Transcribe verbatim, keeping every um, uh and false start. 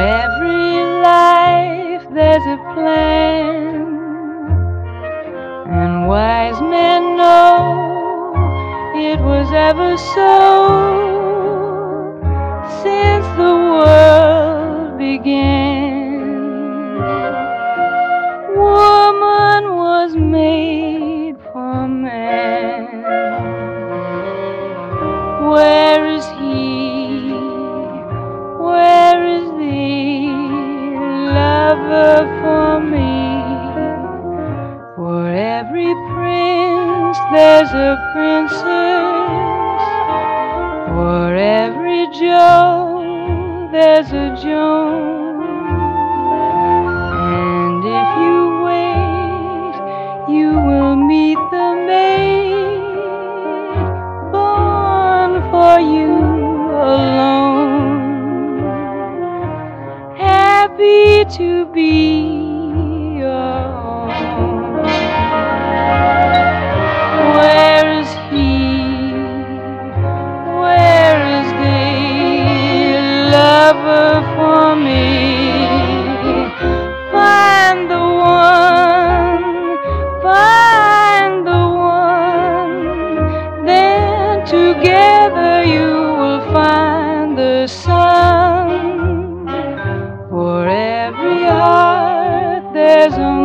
every life there's a plan, and wise men know it was ever so since the world began. Woman was made for man. Where is he? Where is the lover for me? For every prince there's a princess. For every Joe there's a Joan. And if you wait, you will meet the maid born for you alone. Happy to be your own. Where is he? Where is the lover for me? Find the one, find the one, then together you will find the sun. For every heart there's a